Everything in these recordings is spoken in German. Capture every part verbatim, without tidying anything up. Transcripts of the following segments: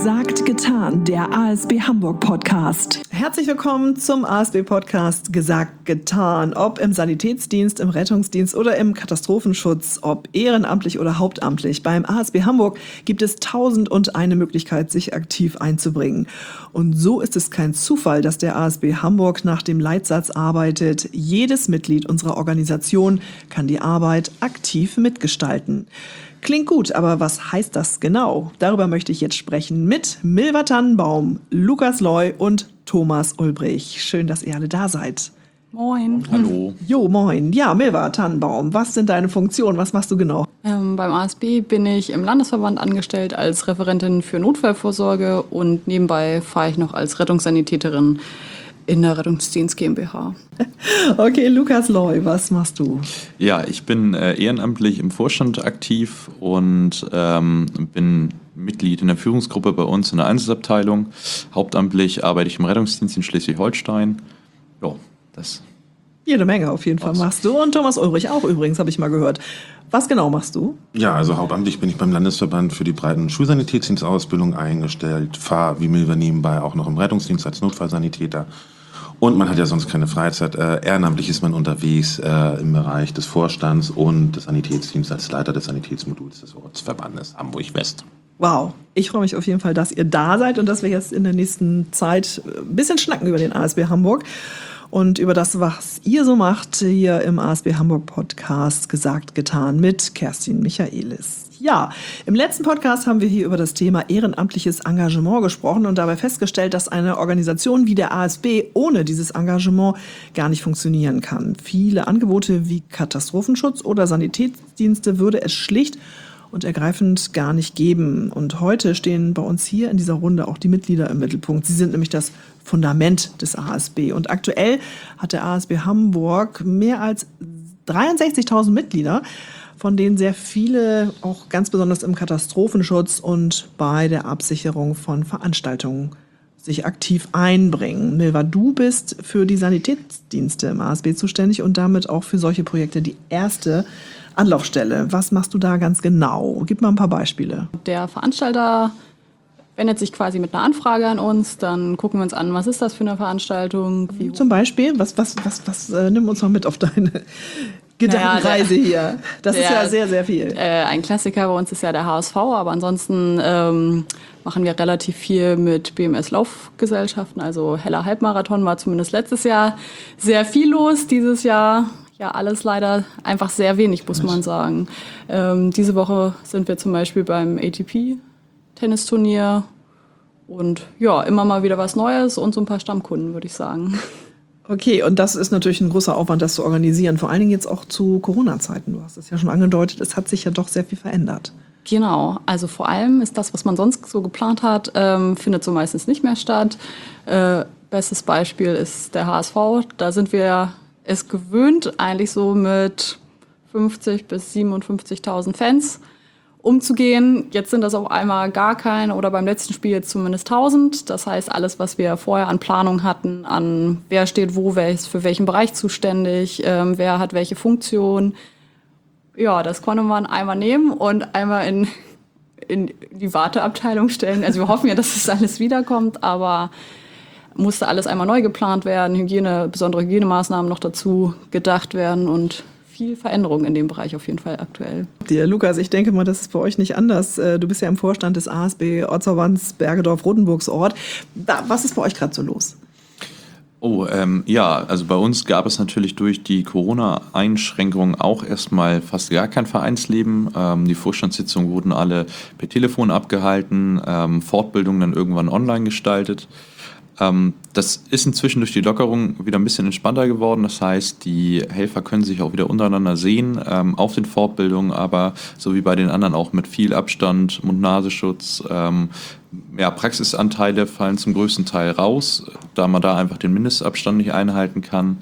Gesagt, getan, der A S B Hamburg Podcast. Herzlich willkommen zum A S B Podcast Gesagt, getan. Ob im Sanitätsdienst, im Rettungsdienst oder im Katastrophenschutz, ob ehrenamtlich oder hauptamtlich. Beim A S B Hamburg gibt es tausend und eine Möglichkeit, sich aktiv einzubringen. Und so ist es kein Zufall, dass der A S B Hamburg nach dem Leitsatz arbeitet: Jedes Mitglied unserer Organisation kann die Arbeit aktiv mitgestalten. Klingt gut, aber was heißt das genau? Darüber möchte ich jetzt sprechen mit Milva Tannenbaum, Lukas Loy und Thomas Ulbrich. Schön, dass ihr alle da seid. Moin. Hallo. Jo, moin. Ja, Milva Tannenbaum, was sind deine Funktionen? Was machst du genau? Ähm, beim A S B bin ich im Landesverband angestellt als Referentin für Notfallvorsorge und nebenbei fahre ich noch als Rettungssanitäterin in der Rettungsdienst GmbH. Okay, Lukas Loy, was machst du? Ja, ich bin äh, ehrenamtlich im Vorstand aktiv und ähm, bin Mitglied in der Führungsgruppe bei uns in der Einsatzabteilung. Hauptamtlich arbeite ich im Rettungsdienst in Schleswig-Holstein. Ja, das. Jede Menge auf jeden Fall machst du. Und Thomas Ulbrich auch übrigens, habe ich mal gehört. Was genau machst du? Ja, also hauptamtlich bin ich beim Landesverband für die breiten Schulsanitätsdienstausbildung eingestellt, fahre wie Milva nebenbei auch noch im Rettungsdienst als Notfallsanitäter. Und man hat ja sonst keine Freizeit. Äh, ehrenamtlich ist man unterwegs äh, im Bereich des Vorstands und des Sanitätsdienstes als Leiter des Sanitätsmoduls des Ortsverbandes Hamburg-West. Wow, ich freue mich auf jeden Fall, dass ihr da seid und dass wir jetzt in der nächsten Zeit ein bisschen schnacken über den A S B Hamburg und über das, was ihr so macht hier im A S B Hamburg Podcast Gesagt, getan mit Kerstin Michaelis. Ja, im letzten Podcast haben wir hier über das Thema ehrenamtliches Engagement gesprochen und dabei festgestellt, dass eine Organisation wie der A S B ohne dieses Engagement gar nicht funktionieren kann. Viele Angebote wie Katastrophenschutz oder Sanitätsdienste würde es schlicht und ergreifend gar nicht geben. Und heute stehen bei uns hier in dieser Runde auch die Mitglieder im Mittelpunkt. Sie sind nämlich das Fundament des A S B. Und aktuell hat der A S B Hamburg mehr als dreiundsechzigtausend Mitglieder, von denen sehr viele auch ganz besonders im Katastrophenschutz und bei der Absicherung von Veranstaltungen sich aktiv einbringen. Milva, du bist für die Sanitätsdienste im A S B zuständig und damit auch für solche Projekte die erste Anlaufstelle. Was machst du da ganz genau? Gib mal ein paar Beispiele. Der Veranstalter wendet sich quasi mit einer Anfrage an uns, dann gucken wir uns an, was ist das für eine Veranstaltung? Wie Zum Beispiel, was, was, was, was, äh, nimm uns mal mit auf deine Gedankenreise naja, der, hier. Das der, ist ja sehr, sehr viel. Äh, ein Klassiker bei uns ist ja der H S V, aber ansonsten ähm, machen wir relativ viel mit B M S-Laufgesellschaften. Also Heller Halbmarathon war zumindest letztes Jahr sehr viel los. Dieses Jahr ja alles leider einfach sehr wenig, muss man sagen. Ähm, diese Woche sind wir zum Beispiel beim A T P-Tennisturnier und ja, immer mal wieder was Neues und so ein paar Stammkunden, würde ich sagen. Okay, und das ist natürlich ein großer Aufwand, das zu organisieren, vor allen Dingen jetzt auch zu Corona-Zeiten. Du hast es ja schon angedeutet, es hat sich ja doch sehr viel verändert. Genau, also vor allem ist das, was man sonst so geplant hat, ähm, findet so meistens nicht mehr statt. Äh, bestes Beispiel ist der H S V. Da sind wir es gewöhnt, eigentlich so mit fünfzig bis siebenundfünfzigtausend Fans umzugehen. Jetzt sind das auf einmal gar keine oder beim letzten Spiel jetzt zumindest tausend. Das heißt, alles, was wir vorher an Planung hatten, an wer steht wo, wer ist für welchen Bereich zuständig, ähm, wer hat welche Funktion, ja, das konnte man einmal nehmen und einmal in, in die Warteabteilung stellen. Also wir hoffen ja, dass das alles wiederkommt, aber musste alles einmal neu geplant werden, Hygiene, besondere Hygienemaßnahmen noch dazu gedacht werden und viel Veränderung in dem Bereich auf jeden Fall aktuell. Dir, Lukas, ich denke mal, das ist bei euch nicht anders. Du bist ja im Vorstand des A S B Ortsverbands Bergedorf-Rotenburgs Ort. Was ist bei euch gerade so los? Oh, ähm, ja, also bei uns gab es natürlich durch die Corona-Einschränkungen auch erstmal fast gar kein Vereinsleben. Ähm, die Vorstandssitzungen wurden alle per Telefon abgehalten, ähm, Fortbildungen dann irgendwann online gestaltet. Ähm, das ist inzwischen durch die Lockerung wieder ein bisschen entspannter geworden. Das heißt, die Helfer können sich auch wieder untereinander sehen ähm, auf den Fortbildungen, aber so wie bei den anderen auch mit viel Abstand, Mund-Nasenschutz. Ähm, ja, Praxisanteile fallen zum größten Teil raus, da man da einfach den Mindestabstand nicht einhalten kann.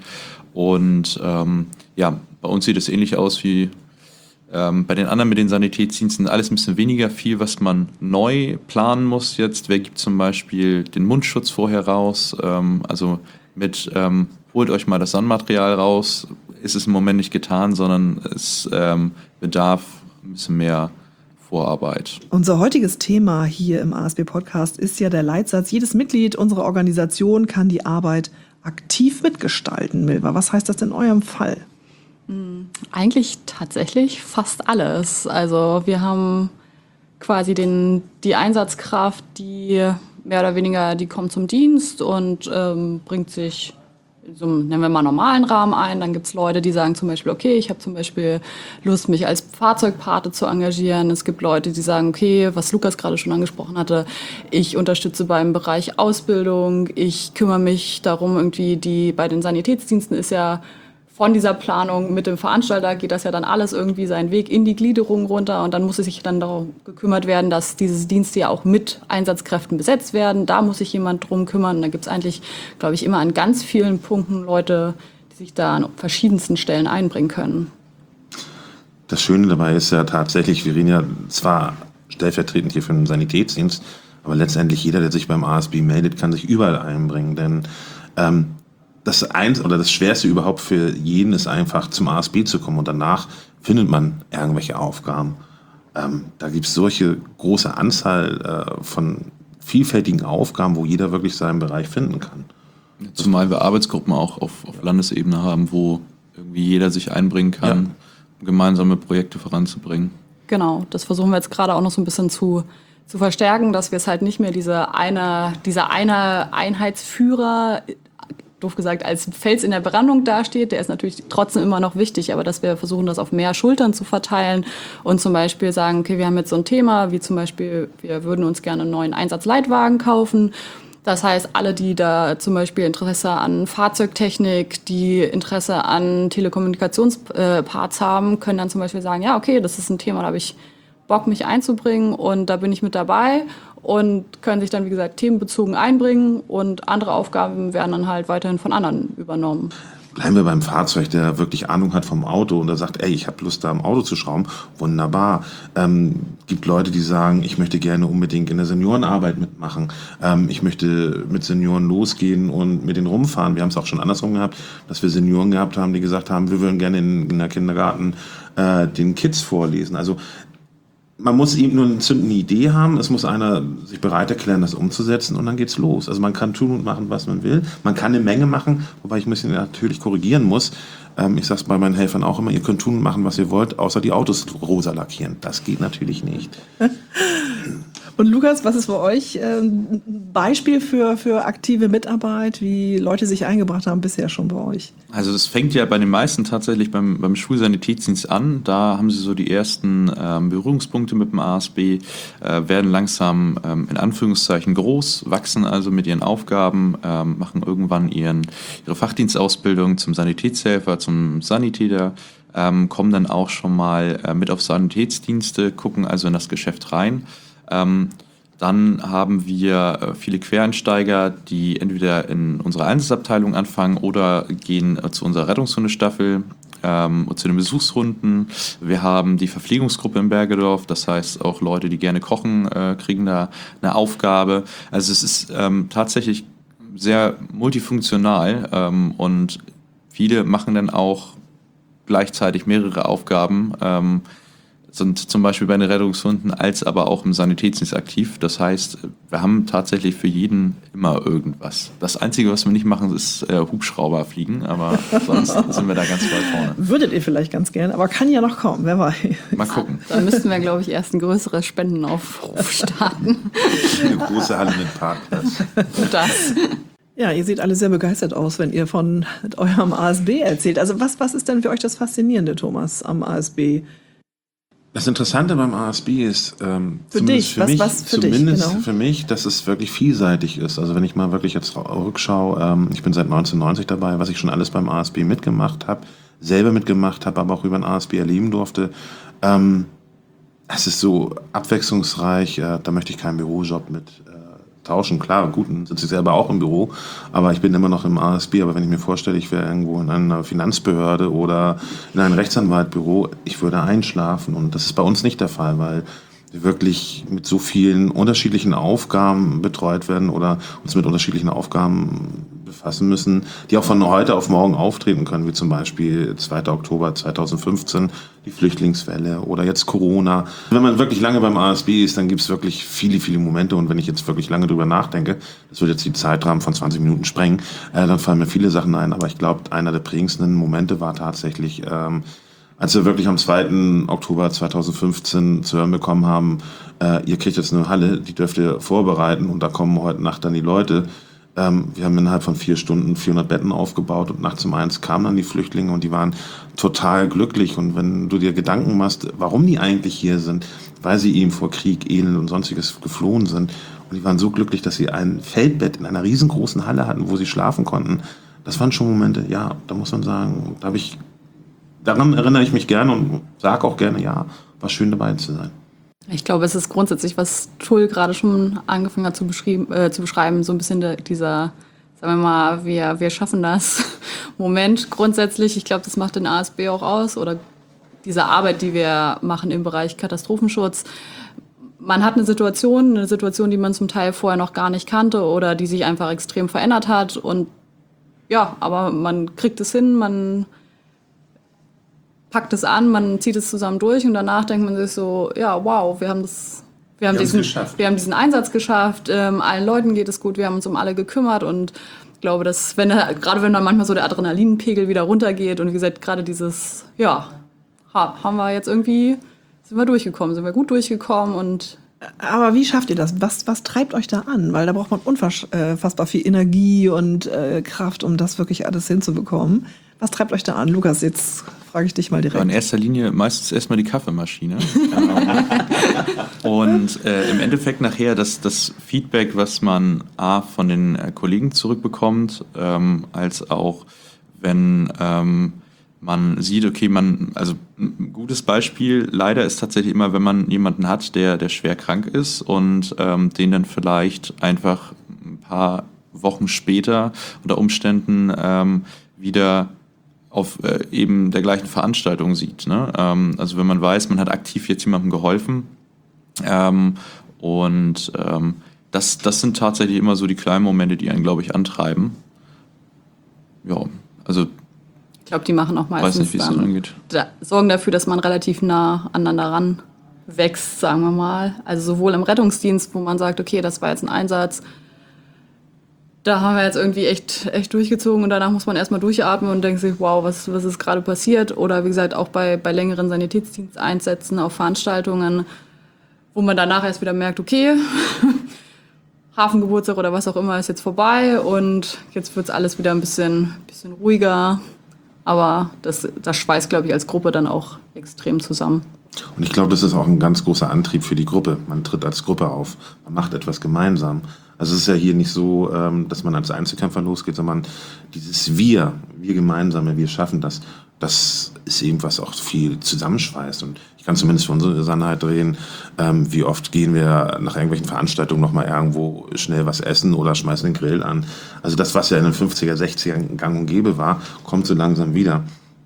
Und ähm, ja, bei uns sieht es ähnlich aus wie Ähm, bei den anderen mit den Sanitätsdiensten alles ein bisschen weniger viel, was man neu planen muss jetzt. Wer gibt zum Beispiel den Mundschutz vorher raus? Ähm, also mit ähm, holt euch mal das Sandmaterial raus, ist es im Moment nicht getan, sondern es ähm, bedarf ein bisschen mehr Vorarbeit. Unser heutiges Thema hier im A S B-Podcast ist ja der Leitsatz, jedes Mitglied unserer Organisation kann die Arbeit aktiv mitgestalten. Milva, was heißt das in eurem Fall? Eigentlich tatsächlich fast alles. Also wir haben quasi den, die Einsatzkraft, die mehr oder weniger, die kommt zum Dienst und ähm, bringt sich in so einem, nennen wir mal, normalen Rahmen ein. Dann gibt es Leute, die sagen zum Beispiel, okay, ich habe zum Beispiel Lust, mich als Fahrzeugpate zu engagieren. Es gibt Leute, die sagen, okay, was Lukas gerade schon angesprochen hatte, ich unterstütze beim Bereich Ausbildung, ich kümmere mich darum, irgendwie die, bei den Sanitätsdiensten ist ja von dieser Planung mit dem Veranstalter geht das ja dann alles irgendwie seinen Weg in die Gliederung runter und dann muss es sich dann darum gekümmert werden, dass diese Dienste ja auch mit Einsatzkräften besetzt werden. Da muss sich jemand drum kümmern. Und da gibt es eigentlich, glaube ich, immer an ganz vielen Punkten Leute, die sich da an verschiedensten Stellen einbringen können. Das Schöne dabei ist ja tatsächlich, wir reden ja zwar stellvertretend hier für den Sanitätsdienst, aber letztendlich jeder, der sich beim A S B meldet, kann sich überall einbringen, denn ähm, das eins oder das Schwerste überhaupt für jeden ist einfach zum A S B zu kommen und danach findet man irgendwelche Aufgaben. Ähm, da gibt es solche große Anzahl äh, von vielfältigen Aufgaben, wo jeder wirklich seinen Bereich finden kann. Zumal wir Arbeitsgruppen auch auf, auf Landesebene haben, wo irgendwie jeder sich einbringen kann, ja, um gemeinsame Projekte voranzubringen. Genau, das versuchen wir jetzt gerade auch noch so ein bisschen zu, zu verstärken, dass wir es halt nicht mehr diese eine, dieser eine Einheitsführer, doof gesagt, als Fels in der Brandung dasteht. Der ist natürlich trotzdem immer noch wichtig, aber dass wir versuchen, das auf mehr Schultern zu verteilen und zum Beispiel sagen, okay, wir haben jetzt so ein Thema, wie zum Beispiel, wir würden uns gerne einen neuen Einsatzleitwagen kaufen. Das heißt, alle, die da zum Beispiel Interesse an Fahrzeugtechnik, die Interesse an Telekommunikationsparts haben, können dann zum Beispiel sagen, ja, okay, das ist ein Thema, da habe ich Bock, mich einzubringen und da bin ich mit dabei und können sich dann, wie gesagt, themenbezogen einbringen und andere Aufgaben werden dann halt weiterhin von anderen übernommen. Bleiben wir beim Fahrzeug, der wirklich Ahnung hat vom Auto und der sagt, ey, ich habe Lust, da am Auto zu schrauben. Wunderbar. Ähm, gibt Leute, die sagen, ich möchte gerne unbedingt in der Seniorenarbeit mitmachen. Ähm, ich möchte mit Senioren losgehen und mit denen rumfahren. Wir haben es auch schon andersrum gehabt, dass wir Senioren gehabt haben, die gesagt haben, wir würden gerne in, in der Kindergarten äh, den Kids vorlesen. Also man muss eben nur eine zündende Idee haben, es muss einer sich bereit erklären, das umzusetzen und dann geht's los. Also man kann tun und machen, was man will. Man kann eine Menge machen, wobei ich ein bisschen natürlich korrigieren muss. Ähm, ich sage es bei meinen Helfern auch immer, ihr könnt tun und machen, was ihr wollt, außer die Autos rosa lackieren. Das geht natürlich nicht. Und Lukas, was ist für euch ein Beispiel für, für aktive Mitarbeit, wie Leute sich eingebracht haben bisher schon bei euch? Also das fängt ja bei den meisten tatsächlich beim, beim Schulsanitätsdienst an. Da haben sie so die ersten ähm, Berührungspunkte mit dem A S B, äh, werden langsam ähm, in Anführungszeichen groß, wachsen also mit ihren Aufgaben, ähm, machen irgendwann ihren, ihre Fachdienstausbildung zum Sanitätshelfer, zum Sanitäter, ähm, kommen dann auch schon mal äh, mit auf Sanitätsdienste, gucken also in das Geschäft rein. Ähm, dann haben wir äh, viele Quereinsteiger, die entweder in unserer Einsatzabteilung anfangen oder gehen äh, zu unserer Rettungshundestaffel, ähm, zu den Besuchsrunden. Wir haben die Verpflegungsgruppe in Bergedorf, das heißt auch Leute, die gerne kochen, äh, kriegen da eine Aufgabe. Also es ist ähm, tatsächlich sehr multifunktional ähm, und viele machen dann auch gleichzeitig mehrere Aufgaben, ähm, sind zum Beispiel bei den Rettungshunden als aber auch im Sanitätsdienst aktiv. Das heißt, wir haben tatsächlich für jeden immer irgendwas. Das Einzige, was wir nicht machen, ist äh, Hubschrauber fliegen, aber sonst sind wir da ganz weit vorne. Würdet ihr vielleicht ganz gerne, aber kann ja noch kommen, wer weiß. Mal gucken. Da müssten wir, glaube ich, erst ein größeres Spendenaufruf starten. Eine große Halle mit Parkplatz. Das. Ja, ihr seht alle sehr begeistert aus, wenn ihr von eurem A S B erzählt. Also was, was ist denn für euch das Faszinierende, Thomas, am A S B? Das Interessante beim A S B ist, ähm, für zumindest dich, für was, mich, was für zumindest dich, genau. für mich, dass es wirklich vielseitig ist. Also wenn ich mal wirklich jetzt rückschaue, ähm, ich bin seit neunzehnhundert neunzig dabei, was ich schon alles beim A S B mitgemacht habe, selber mitgemacht habe, aber auch über den A S B erleben durfte. Ähm, es ist so abwechslungsreich, äh, da möchte ich keinen Bürojob mit äh, tauschen. Klar, gut, dann sitze ich selber auch im Büro, aber ich bin immer noch im A S B. Aber wenn ich mir vorstelle, ich wäre irgendwo in einer Finanzbehörde oder in einem Rechtsanwaltbüro, ich würde einschlafen. Und das ist bei uns nicht der Fall, weil wir wirklich mit so vielen unterschiedlichen Aufgaben betreut werden oder uns mit unterschiedlichen Aufgaben befassen müssen, die auch von heute auf morgen auftreten können, wie zum Beispiel zweiter Oktober zweitausendfünfzehn, die Flüchtlingswelle oder jetzt Corona. Wenn man wirklich lange beim A S B ist, dann gibt es wirklich viele, viele Momente und wenn ich jetzt wirklich lange drüber nachdenke, das wird jetzt die Zeitrahmen von zwanzig Minuten sprengen, äh, dann fallen mir viele Sachen ein, aber ich glaube, einer der prägendsten Momente war tatsächlich, ähm, als wir wirklich am zweiten Oktober zweitausendfünfzehn zu hören bekommen haben, äh, ihr kriegt jetzt eine Halle, die dürft ihr vorbereiten und da kommen heute Nacht dann die Leute. Ähm, wir haben innerhalb von vier Stunden vierhundert Betten aufgebaut und nachts um eins kamen dann die Flüchtlinge und die waren total glücklich. Und wenn du dir Gedanken machst, warum die eigentlich hier sind, weil sie eben vor Krieg, Elend und sonstiges geflohen sind und die waren so glücklich, dass sie ein Feldbett in einer riesengroßen Halle hatten, wo sie schlafen konnten. Das waren schon Momente, ja, da muss man sagen, da habe ich Daran erinnere ich mich gerne und sage auch gerne, ja, war schön dabei zu sein. Ich glaube, es ist grundsätzlich, was Tull gerade schon angefangen hat zu, äh, zu beschreiben, so ein bisschen de, dieser, sagen wir mal, wir, wir schaffen das Moment grundsätzlich. Ich glaube, das macht den A S B auch aus oder diese Arbeit, die wir machen im Bereich Katastrophenschutz. Man hat eine Situation, eine Situation, die man zum Teil vorher noch gar nicht kannte oder die sich einfach extrem verändert hat und ja, aber man kriegt es hin, man packt es an, man zieht es zusammen durch und danach denkt man sich so, ja, wow, wir haben das, wir haben, wir diesen, wir haben diesen Einsatz geschafft, ähm, allen Leuten geht es gut, wir haben uns um alle gekümmert und ich glaube, dass, wenn da, gerade wenn dann manchmal so der Adrenalinpegel wieder runtergeht und wie gesagt, gerade dieses, ja, haben wir jetzt irgendwie, sind wir durchgekommen, sind wir gut durchgekommen und aber wie schafft ihr das? Was, was treibt euch da an? Weil da braucht man unfassbar viel Energie und äh, Kraft, um das wirklich alles hinzubekommen. Was treibt euch da an? Lukas, jetzt frage ich dich mal direkt. In erster Linie meistens erstmal die Kaffeemaschine. Und äh, im Endeffekt nachher das, das Feedback, was man A, von den äh, Kollegen zurückbekommt, ähm, als auch wenn ähm, man sieht, okay, man, also ein gutes Beispiel leider ist tatsächlich immer, wenn man jemanden hat, der, der schwer krank ist und ähm, den dann vielleicht einfach ein paar Wochen später unter Umständen ähm, wieder auf äh, eben der gleichen Veranstaltung sieht. Ne? Ähm, also wenn man weiß, man hat aktiv jetzt jemandem geholfen ähm, und ähm, das, das sind tatsächlich immer so die kleinen Momente, die einen, glaube ich, antreiben. Ja, also ich glaube, die machen auch meistens weiß nicht, wie es dann, angeht. Da, sorgen dafür, dass man relativ nah aneinander ran wächst, sagen wir mal. Also sowohl im Rettungsdienst, wo man sagt, okay, das war jetzt ein Einsatz, da haben wir jetzt irgendwie echt, echt durchgezogen und danach muss man erstmal durchatmen und denkt sich, wow, was, was ist gerade passiert? Oder wie gesagt, auch bei, bei längeren Sanitätsdiensteinsätzen auf Veranstaltungen, wo man danach erst wieder merkt, okay, Hafengeburtstag oder was auch immer ist jetzt vorbei und jetzt wird es alles wieder ein bisschen, bisschen ruhiger. Aber das, das schweißt, glaube ich, als Gruppe dann auch extrem zusammen. Und ich glaube, das ist auch ein ganz großer Antrieb für die Gruppe. Man tritt als Gruppe auf, man macht etwas gemeinsam. Also es ist ja hier nicht so, dass man als Einzelkämpfer losgeht, sondern dieses Wir, wir Gemeinsame, wir schaffen das. Das ist eben, was auch viel zusammenschweißt. Und ich kann zumindest für unsere Sannheit reden, ähm, wie oft gehen wir nach irgendwelchen Veranstaltungen nochmal irgendwo schnell was essen oder schmeißen den Grill an. Also das, was ja in den fünfziger, sechziger gang und gäbe war, kommt so langsam wieder.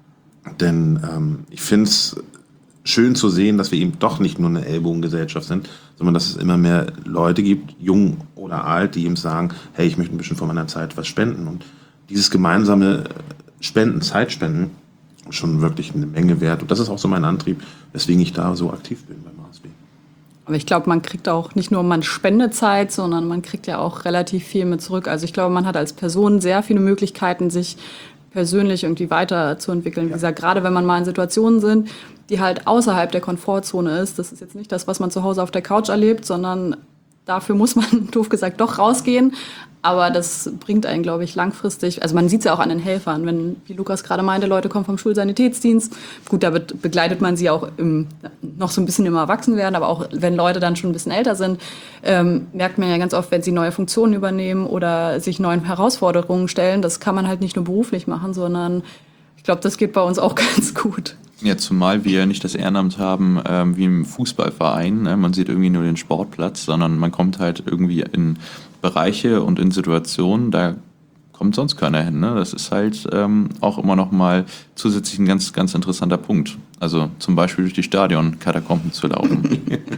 Denn ähm, ich finde es schön zu sehen, dass wir eben doch nicht nur eine Ellbogengesellschaft sind, sondern dass es immer mehr Leute gibt, jung oder alt, die eben sagen, hey, ich möchte ein bisschen von meiner Zeit was spenden. Und dieses gemeinsame Spenden, Zeitspenden, schon wirklich eine Menge wert. Und das ist auch so mein Antrieb, weswegen ich da so aktiv bin beim A S B. Aber ich glaube, man kriegt auch nicht nur, man spendet Zeit, sondern man kriegt ja auch relativ viel mit zurück. Also ich glaube, man hat als Person sehr viele Möglichkeiten, sich persönlich irgendwie weiterzuentwickeln. Wie gesagt, gerade wenn man mal in Situationen sind, die halt außerhalb der Komfortzone ist. Das ist jetzt nicht das, was man zu Hause auf der Couch erlebt, sondern dafür muss man, doof gesagt, doch rausgehen. Aber das bringt einen, glaube ich, langfristig, also man sieht es ja auch an den Helfern, wenn, wie Lukas gerade meinte, Leute kommen vom Schulsanitätsdienst. Gut, da wird, begleitet man sie auch im, noch so ein bisschen im Erwachsenwerden, aber auch wenn Leute dann schon ein bisschen älter sind, ähm, merkt man ja ganz oft, wenn sie neue Funktionen übernehmen oder sich neuen Herausforderungen stellen, das kann man halt nicht nur beruflich machen, sondern ich glaube, das geht bei uns auch ganz gut. Ja, zumal wir nicht das Ehrenamt haben ähm, wie im Fußballverein. Ne? Man sieht irgendwie nur den Sportplatz, sondern man kommt halt irgendwie in Bereiche und in Situationen, da kommt sonst keiner hin. Ne? Das ist halt ähm, auch immer noch mal zusätzlich ein ganz, ganz interessanter Punkt. Also zum Beispiel durch die Stadionkatakomben zu laufen.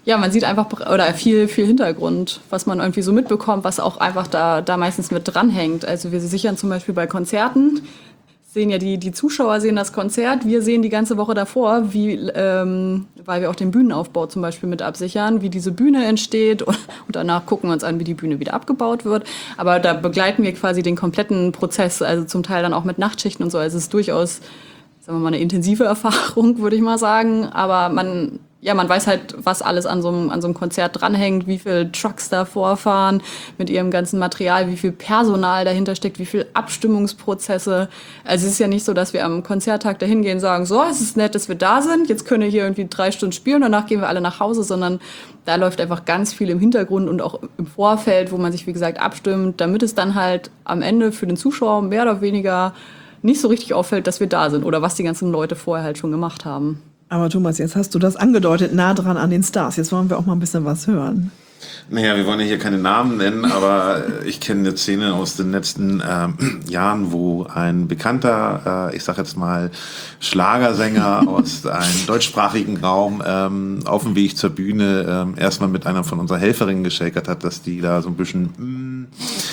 Ja, man sieht einfach oder viel, viel Hintergrund, was man irgendwie so mitbekommt, was auch einfach da, da meistens mit dranhängt. Also wir sichern zum Beispiel bei Konzerten, sehen ja die, die Zuschauer sehen das Konzert, wir sehen die ganze Woche davor, wie, ähm, weil wir auch den Bühnenaufbau zum Beispiel mit absichern, wie diese Bühne entsteht und, und danach gucken wir uns an, wie die Bühne wieder abgebaut wird. Aber da begleiten wir quasi den kompletten Prozess, also zum Teil dann auch mit Nachtschichten und so. Also es ist durchaus, sagen wir mal, eine intensive Erfahrung, würde ich mal sagen. Aber man, ja, man weiß halt, was alles an so einem, an so einem Konzert dranhängt, wie viele Trucks da vorfahren mit ihrem ganzen Material, wie viel Personal dahinter steckt, wie viele Abstimmungsprozesse. Also es ist ja nicht so, dass wir am Konzerttag dahin gehen und sagen, so, es ist nett, dass wir da sind, jetzt können wir hier irgendwie drei Stunden spielen, danach gehen wir alle nach Hause, sondern da läuft einfach ganz viel im Hintergrund und auch im Vorfeld, wo man sich, wie gesagt, abstimmt, damit es dann halt am Ende für den Zuschauer mehr oder weniger nicht so richtig auffällt, dass wir da sind oder was die ganzen Leute vorher halt schon gemacht haben. Aber Thomas, jetzt hast du das angedeutet, nah dran an den Stars. Jetzt wollen wir auch mal ein bisschen was hören. Naja, wir wollen ja hier keine Namen nennen, aber ich kenne eine Szene aus den letzten ähm, Jahren, wo ein bekannter, äh, ich sag jetzt mal, Schlagersänger aus einem deutschsprachigen Raum ähm, auf dem Weg zur Bühne ähm, erstmal mit einer von unseren Helferinnen geschäkert hat, dass die da so ein bisschen... Mm,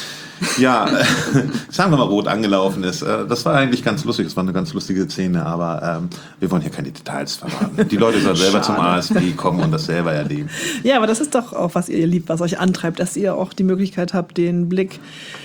ja, sagen wir mal, rot angelaufen ist. Das war eigentlich ganz lustig, das war eine ganz lustige Szene, aber ähm, wir wollen hier keine Details verraten. Die Leute sollen selber zum A S B kommen und das selber erleben. Ja, aber das ist doch auch, was ihr liebt, was euch antreibt, dass ihr auch die Möglichkeit habt, den Blick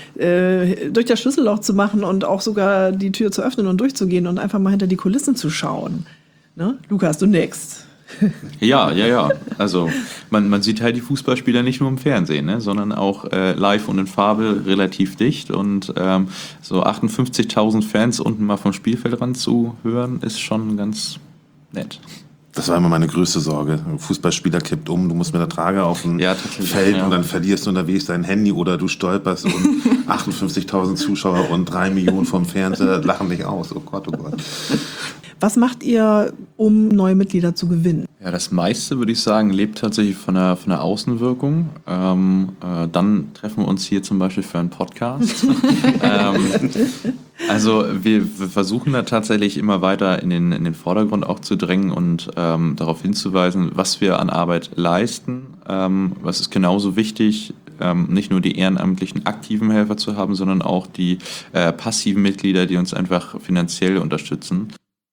äh, durch das Schlüsselloch zu machen und auch sogar die Tür zu öffnen und durchzugehen und einfach mal hinter die Kulissen zu schauen. Ne? Lukas, du nix. Ja, ja, ja. Also man, man sieht halt die Fußballspieler nicht nur im Fernsehen, ne, sondern auch äh, live und in Farbe relativ dicht. Und ähm, so achtundfünfzigtausend Fans unten mal vom Spielfeldrand zu hören, ist schon ganz nett. Das war immer meine größte Sorge. Ein Fußballspieler kippt um, du musst mit der Trage auf dem ja, Feld ja. und dann verlierst du unterwegs dein Handy oder du stolperst und achtundfünfzigtausend Zuschauer und drei Millionen vom Fernseher lachen dich aus. Oh Gott, oh Gott. Was macht ihr, um neue Mitglieder zu gewinnen? Ja, das meiste, würde ich sagen, lebt tatsächlich von der, von der Außenwirkung. Ähm, äh, dann treffen wir uns hier zum Beispiel für einen Podcast. ähm, also wir, wir versuchen da tatsächlich immer weiter in den, in den Vordergrund auch zu drängen und ähm, darauf hinzuweisen, was wir an Arbeit leisten. Ähm, was ist genauso wichtig, ähm, nicht nur die ehrenamtlichen aktiven Helfer zu haben, sondern auch die äh, passiven Mitglieder, die uns einfach finanziell unterstützen.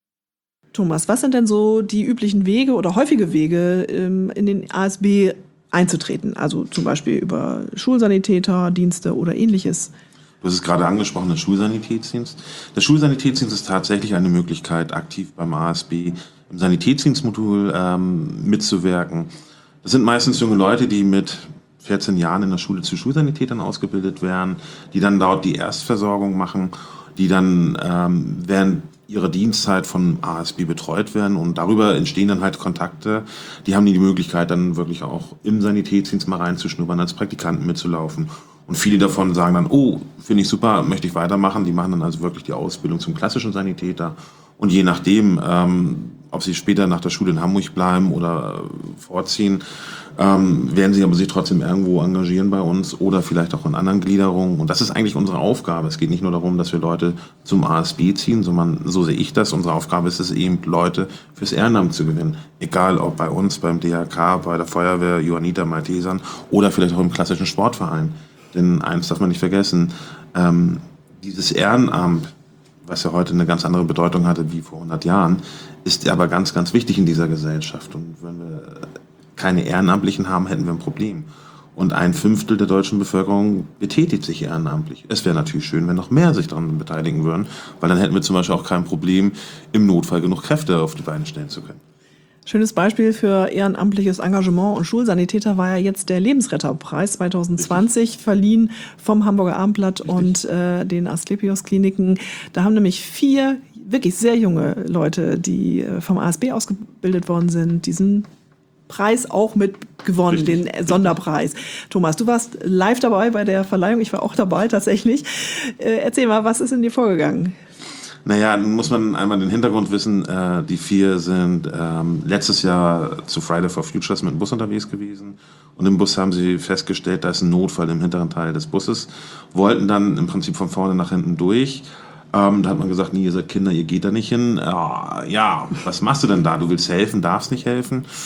Thomas, was sind denn so die üblichen Wege oder häufige Wege, in den A S B einzutreten? Also zum Beispiel über Schulsanitäterdienste oder ähnliches. Du hast es gerade angesprochen, der Schulsanitätsdienst. Der Schulsanitätsdienst ist tatsächlich eine Möglichkeit, aktiv beim A S B im Sanitätsdienstmodul ähm, mitzuwirken. Das sind meistens junge Leute, die mit vierzehn Jahren in der Schule zu Schulsanitätern ausgebildet werden, die dann dort die Erstversorgung machen, die dann ähm, während ihre Dienstzeit von A S B betreut werden und darüber entstehen dann halt Kontakte. Die haben die Möglichkeit, dann wirklich auch im Sanitätsdienst mal reinzuschnuppern, als Praktikanten mitzulaufen. Und viele davon sagen dann, oh, finde ich super, möchte ich weitermachen. Die machen dann also wirklich die Ausbildung zum klassischen Sanitäter. Und je nachdem, ähm, ob sie später nach der Schule in Hamburg bleiben oder vorziehen, ähm, werden sie aber sich trotzdem irgendwo engagieren bei uns oder vielleicht auch in anderen Gliederungen. Und das ist eigentlich unsere Aufgabe. Es geht nicht nur darum, dass wir Leute zum A S B ziehen, sondern so sehe ich das. Unsere Aufgabe ist es eben, Leute fürs Ehrenamt zu gewinnen. Egal ob bei uns, beim D H K, bei der Feuerwehr, Johanniter, Maltesern oder vielleicht auch im klassischen Sportverein. Denn eins darf man nicht vergessen, ähm, dieses Ehrenamt, was ja heute eine ganz andere Bedeutung hatte wie vor hundert Jahren, ist aber ganz, ganz wichtig in dieser Gesellschaft. Und wenn wir keine Ehrenamtlichen haben, hätten wir ein Problem. Und ein Fünftel der deutschen Bevölkerung betätigt sich ehrenamtlich. Es wäre natürlich schön, wenn noch mehr sich daran beteiligen würden, weil dann hätten wir zum Beispiel auch kein Problem, im Notfall genug Kräfte auf die Beine stellen zu können. Schönes Beispiel für ehrenamtliches Engagement und Schulsanitäter war ja jetzt der Lebensretterpreis zwanzig zwanzig, Richtig. Verliehen vom Hamburger Abendblatt Richtig. und äh, den Asklepios-Kliniken. Da haben nämlich vier wirklich sehr junge Leute, die äh, vom A S B ausgebildet worden sind, diesen Preis auch mit gewonnen, Richtig. den Sonderpreis. Thomas, du warst live dabei bei der Verleihung, ich war auch dabei tatsächlich. Äh, erzähl mal, was ist in dir vorgegangen? Naja, nun muss man einmal den Hintergrund wissen. Äh, die vier sind ähm, letztes Jahr zu Friday for Futures mit dem Bus unterwegs gewesen. Und im Bus haben sie festgestellt, da ist ein Notfall im hinteren Teil des Busses. Wollten dann im Prinzip von vorne nach hinten durch. Ähm, da hat man gesagt, nee, ihr seid Kinder, ihr geht da nicht hin. Äh, ja, was machst du denn da? Du willst helfen, darfst nicht helfen.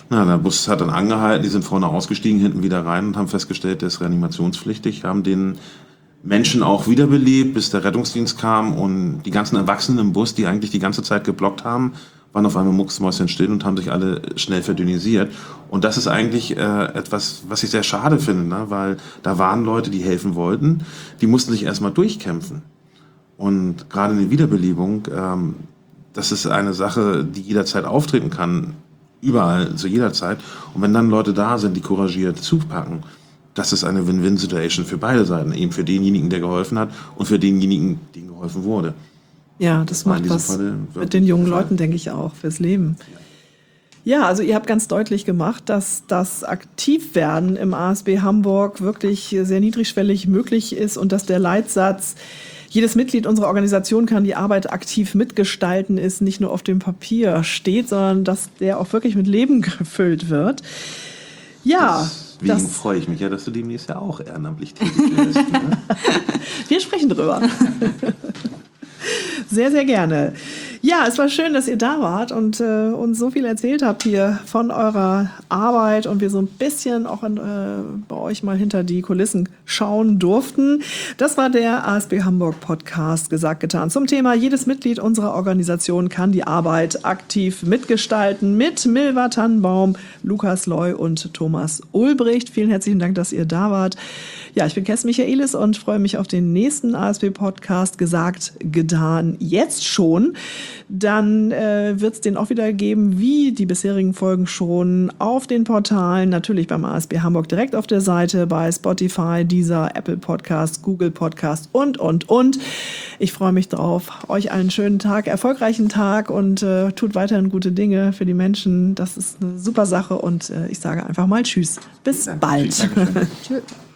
Na, der Bus hat dann angehalten, die sind vorne ausgestiegen, hinten wieder rein und haben festgestellt, der ist reanimationspflichtig, haben den Menschen auch wiederbelebt, bis der Rettungsdienst kam und die ganzen Erwachsenen im Bus, die eigentlich die ganze Zeit geblockt haben, waren auf einmal mucksmäuschenstill und haben sich alle schnell verdünnisiert. Und das ist eigentlich äh, etwas, was ich sehr schade finde, ne? Weil da waren Leute, die helfen wollten, die mussten sich erstmal durchkämpfen. Und gerade in der Wiederbelebung, ähm, das ist eine Sache, die jederzeit auftreten kann, überall, zu jeder Zeit. Und wenn dann Leute da sind, die couragiert zupacken, das ist eine Win-Win-Situation für beide Seiten. Eben für denjenigen, der geholfen hat und für denjenigen, dem geholfen wurde. Ja, das macht was mit den jungen Leuten, denke ich auch, fürs Leben. Ja, also ihr habt ganz deutlich gemacht, dass das Aktivwerden im A S B Hamburg wirklich sehr niedrigschwellig möglich ist und dass der Leitsatz, jedes Mitglied unserer Organisation kann die Arbeit aktiv mitgestalten, ist nicht nur auf dem Papier steht, sondern dass der auch wirklich mit Leben gefüllt wird. Ja. Deswegen das freue ich mich ja, dass du demnächst ja auch ehrenamtlich tätig bist. Ne? Wir sprechen drüber. Sehr, sehr gerne. Ja, es war schön, dass ihr da wart und äh, uns so viel erzählt habt hier von eurer Arbeit und wir so ein bisschen auch in, äh, bei euch mal hinter die Kulissen schauen durften. Das war der A S B Hamburg Podcast Gesagt, getan zum Thema jedes Mitglied unserer Organisation kann die Arbeit aktiv mitgestalten mit Milva Tannenbaum, Lukas Loy und Thomas Ulbricht. Vielen herzlichen Dank, dass ihr da wart. Ja, ich bin Kerstin Michaelis und freue mich auf den nächsten A S B Podcast Gesagt, getan, jetzt schon. Dann äh, wird es den auch wieder geben, wie die bisherigen Folgen schon, auf den Portalen, natürlich beim A S B Hamburg direkt auf der Seite, bei Spotify, Deezer, Apple Podcast, Google Podcast und, und, und. Ich freue mich drauf. Euch einen schönen Tag, erfolgreichen Tag und äh, tut weiterhin gute Dinge für die Menschen. Das ist eine super Sache und äh, ich sage einfach mal Tschüss. Bis bald. Tschüss. Tschüss.